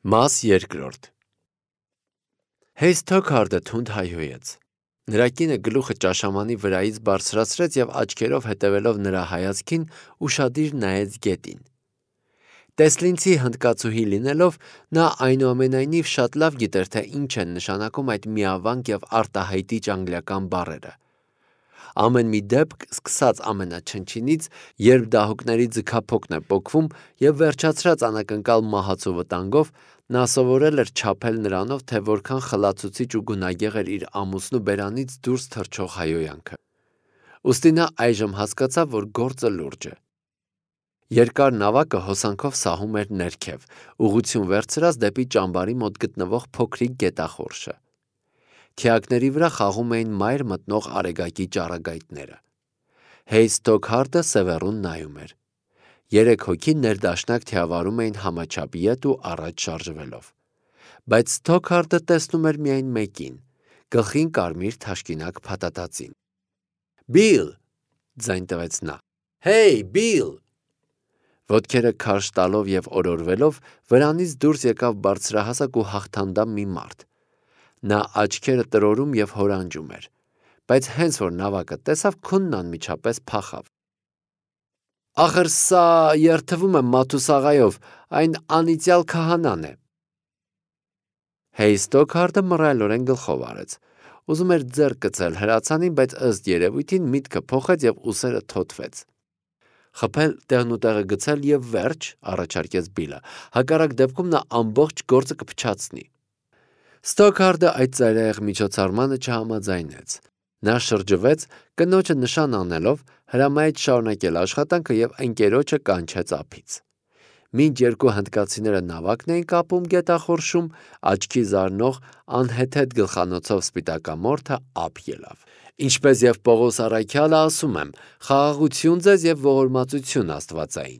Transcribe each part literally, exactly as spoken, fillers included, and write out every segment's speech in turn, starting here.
Մաս երկրորդ Հեյս Սթոքհարդը թունդ հայհոյեց: Նրա կինը գլուխը ճաշամանի վրայից բարձրացրեց և աչքերով հետևելով նրա հայացքին ուշադիր նայեց գետին: Տեսլինցի հնդկացուհի լինելով, նա այնուամենայնիվ շատ լավ գիտեր, թե ինչ են նշանակում այդ միավանք և արտահայտիչ անգլիական բառերը: Ամեն մի դեպք, սկսած ամենաչնչինից, երբ դահուկների ձգափոկն է պոկվում, և վերջացրած անակնկալ մահացու վտանգով, նա սովորել էր չափել նրանով, թե որքան խլացուցիչ ու գունագեղ էր իր ամուսնու բերանից դուրս թռչող հայհոյանքը: Ուստի նա այժմ հասկացավ, որ գործը լուրջ է: Երկար նավակը հոսանքով սահում էր ներքև, ուղղություն վերցրած դեպի ճամբարի մոտ գտնվող փոքրիկ գետախորշը: Թիակների վրա խաղում էին մայր մտնող արեգակի ճառագայթները: Հեյս Սթոքհարդը սևեռուն նայում էր: Երեք հոգի ներդաշնակ թիավարում էին համաչափ ետ ու առաջ շարժվելով: Բայց Սթոքհարդը տեսնում էր միայն մեկին, գլխին կարմիր թաշկինակ փաթաթածին: «Բիլ», ձայն տվեց նա, «Հեյ, Բիլ»: Ոտքերը քարշ տալով և օրորվելով, վրանից դուրս եկավ բարձրահասակ ու հաղթանդամ մի մարդ: Նա աչքերը տրորում և հորանջում էր: Բայց հենց որ նավակը տեսավ, քունն անմիջապես փախավ: «Ախր սա, երդվում եմ Մաթուսաղայով, այն անիծյալ քահանան է»: Հեյս Սթոքհարդը մռայլորեն գլխով արեց: Ուզում էր ձեռք գցել հրացանին, բայց ըստ երևույթին միտքը փոխեց և ուսերը թոթվեց: «Խփել, տեղնուտեղը գցել և վերջ», առաջարկեց Բիլը, հակառակ դեպքում նա ամբողջ գործը կփչացնի: Սթոքհարդը այդ ծայրահեղ միջոցառմանը չհամաձայնեց: Նա շրջվեց, կնոջը նշան անելով, հրամայեց շարունակել աշխատանքը և ընկերոջը կանչեց ափից: Մինչ երկու հնդկացիները նավակն էին կապում գետախորշում, աչքի զարնող, անհեթեթ գլխանոցով սպիտակամորթը ափ ելավ: «Ինչպես և Պողոս առաքյալը ասում եմ, խաղաղություն ձեզ և ողորմածություն աստվածային»: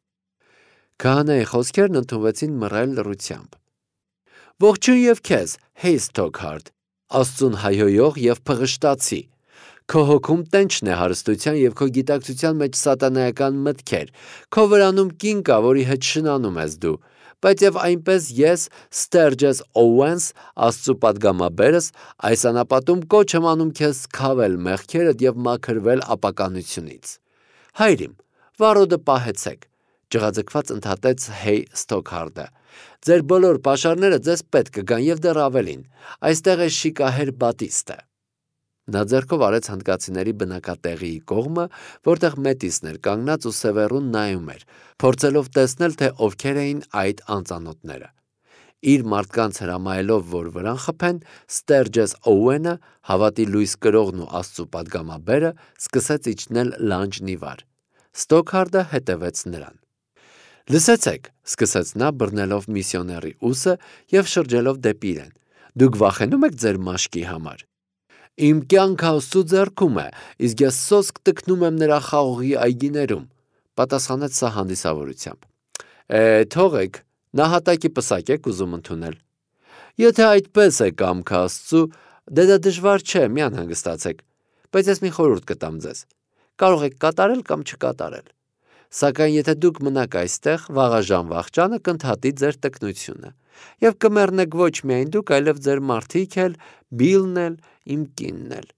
Քահանայի խոսքերն ընդունվեցին մռայլ լռությամբ: «Ողջույն և քեզ, Հեյս Սթոքհարդ, Աստծուն հայհոյող և փղշտացի: Քո հոգում տենչն է հարստության և քո գիտակցության մեջ սատանայական մտքեր: Քո վրանում կին կա, որի հետ շնանում ես դու: Բայց և այնպես ես, Սթերջես Օուենս, Աստծու պատգամաբերս, այս անապատում կոչ եմ անում քեզ սգավել մեղքերդ և մաքրվել ապականությունից: Հայր իմ, վառոդը պահեցեք», ջղաձգված ընդհատեց Հեյ Սթոքհարդը: «Ձեր բոլոր պաշարները ձեզ պետք կգան և դեռ ավելին: Այստեղ է շիկահեր Բատիստը»: Նա ձեռքով արեց հնդկացիների բնակատեղիի կողմը, որտեղ Մետիսն էր կանգնած ու սևեռուն նայում էր, փորձելով տեսնել, թե ովքեր էին այդ անծանոթները: Իր մարդկանց հրամայելով, որ վրան խփեն, Սթերջես Օուենը, հավատի լույս կրողն ու Աստծու պատգամաբերը, սկսեց իջնել լանջն ի վար: Սթոքհարդը հետևեց նրան: «Լսեցեք», սկսեց նա, բռնելով միսիոների ուսը և շրջելով դեպի իրեն, «դուք վախենո՞ւմ եք ձեր մաշկի համար»: «Իմ կյանքը Աստծու ձեռքում է, իսկ ես սոսկ տքնում եմ նրա խաղողի այգիներում», պատասխանեց սա հանդիսավորությամբ: «Է, թողեք, նահատակի պսակ եք ուզում ընդունել»: «Եթե այդպես է կամքը Աստծու, դե դա դժվար չէ, մի անհանգստացեք: Բայց ես մի խորհուրդ կտամ ձեզ: Կարող եք կատարել կամ չկատարել: Սակայն եթե դուք մնաք այստեղ, վաղաժամ վախճանը կընդհատի ձեր տկնությունը: Եվ կմեռնեք ոչ միայն դուք, այլև ձեր մարդիկ էլ, Բիլն էլ, իմ կինն էլ»: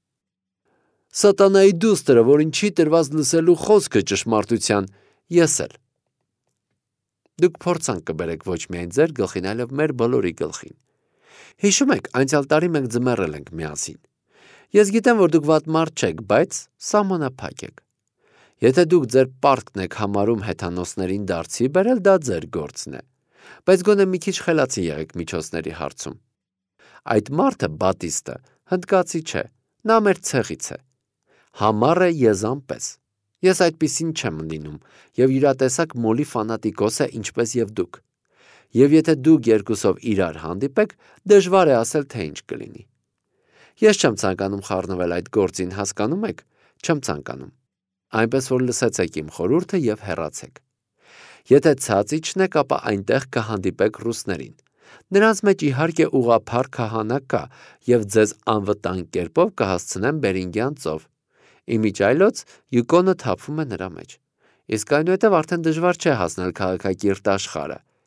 «Սատանայի դուստրը, որին չի տրված լսելու խոսքը ճշմարտության, ես էլ»: «Դուք փորձանք կբերեք ոչ միայն ձեր գլխին, այլև մեր բոլորի գլխին: Հիշո՞ւմ եք անցյալ տարի մենք ձմեռել ենք միասին: Ես գիտեմ, որ դուք վատ մարդ չեք, բայց սահմանափակ եք: Եթե դուք ձեր պարտքն եք համարում հեթանոսներին դարձի բերել, դա ձեր գործն է: Բայց գոնե մի քիչ խելացի եղեք միջոցների հարցում: Այդ մարդը, Բատիստը, հնդկացի չէ, նա մեր ցեղից է: Համառ է եզան պես: Ես այդպիսին չեմ լինում և յուրատեսակ մոլի ֆանատիկոս է ինչպես և դուք: Եվ եթե դուք երկուսով իրար հանդիպեք, դժվար է ասել, թե ինչ կլինի: Ես չեմ ցանկանում խառնվել այդ գործին, հասկանո՞ւմ եք, չեմ ցանկանում: Այնպես որ լսեցեք իմ խորհուրդը և հեռացեք: Եթե ցած իջնեք, ապա այնտեղ կհանդիպեք ռուսներին: Նրանց մեջ իհարկե ուղղափառ քահանա կա և ձեզ անվտանգ կերպով կհասցնեն Բերինգյան ծով: Իմիջիայլոց Յուկոնը թափվում է նրա մեջ: Իսկ այնուհետև արդեն դժվար չէ հասնել քաղաքակիրթ աշխարհը: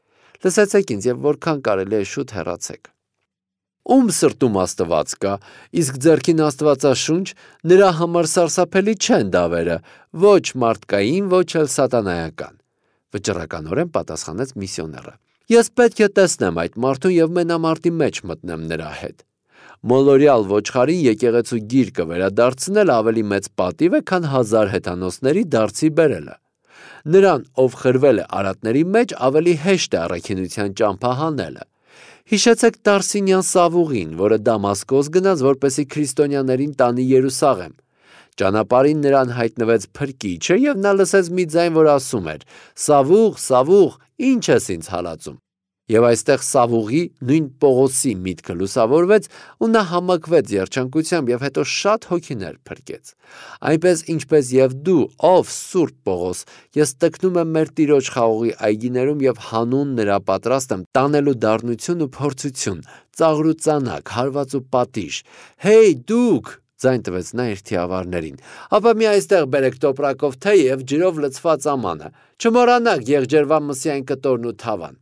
Լսեցեք ինձ եւ որքան կարելի է շուտ հեռացեք։ Ում սրտում Աստված կա, իսկ ձեռքին Աստվածաշունչ, նրա համար սարսափելի չեն դավերը, ոչ մարդկային, ոչ էլ սատանայական, վճռականորեն պատասխանեց միսիոները։ Ես պետք է տեսնեմ այդ մարդուն եւ մենամարտի մեջ մտնեմ նրա հետ։ Մոլորյալ ոչխարին եկեղեցու գիրկը վերադարձնել ավելի մեծ պատիվ է, քան հազար հեթանոսների դարձի բերելը։ Նրան, ով խրվել է արատների մեջ, ավելի հեշտ է առաքինության ճամփա հանելը։ Հիշեցեք Տարսինյան Սավուղին, որը Դամասկոս գնաց, որպեսզի քրիստոնյաներին տանի Երուսաղեմ։ Ճանապարհին նրան հայտնվեց փրկիչը եւ նա լսեց մի ձայն, որ ասում էր. «Սավուղ, Սավուղ, ինչ ես ինձ հալածում»։ Եվ այստեղ Սավուղի նույն Պողոսի միտքը լուսավորվեց ու նա համակվեց երջանկությամբ եւ հետո շատ հոգիներ փրկեց։ Այնպես ինչպես եւ դու, ով Սուրբ Պողոս, ես տկնում եմ մեր Տիրոջ խաղողի այգիներում եւ հանուն նրա պատրաստ եմ տանելու դառնություն ու փորձություն, ծաղր ու ծանակ, հարված ու պատիժ։ Հեյ դուք, ձայն տվեց նա իր թիավարներին, ապա մի այստեղ բերեք տոպրակով թե եւ ջրով լցված ամանը, չմոռանաք եղջերվա մսյային կտորն ու թավան։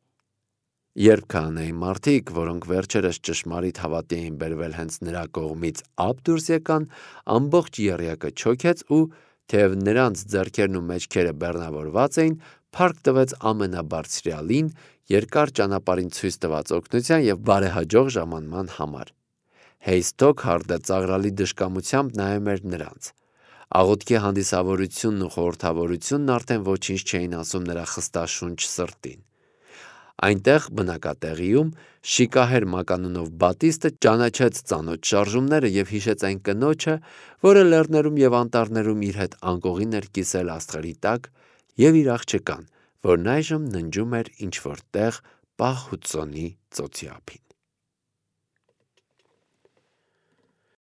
Երբ քահանայի մարդիկ, որոնք վերջերս ճշմարիտ հավատի էին բերվել հենց նրա կողմից ափ դուրս եկան, ամբողջ եռյակը չոքեց ու, թեև նրանց ձեռքերն ու մեջքերը բեռնավորված էին, փառք տվեց ամենաբարձրյալին, երկար ճանապարհին ցույց տված օգնության եւ բարեհաջող ժամանման համար։ Հեյսթոքհարդը ծաղրալի դժկամությամբ նայում էր նրանց։ Աղոթքի հանդիսավորությունն ու խորհրդավորությունն արդեն ոչինչ չէին ասում նրա խստաշունչ սրտին։ Այնտեղ բնակատեղիում շիկահեր մականունով Բատիստը ճանաչեց ծանոթ շարժումները եւ հիշեց այն կնոջը, որը լեռներում եւ անտառներում իր հետ անկողին էր կիսել աստղերի տակ, եւ իր աղջկան, որն այժմ ննջում էր ինչ-որ տեղ Պահուծոնի ծոցի ափին։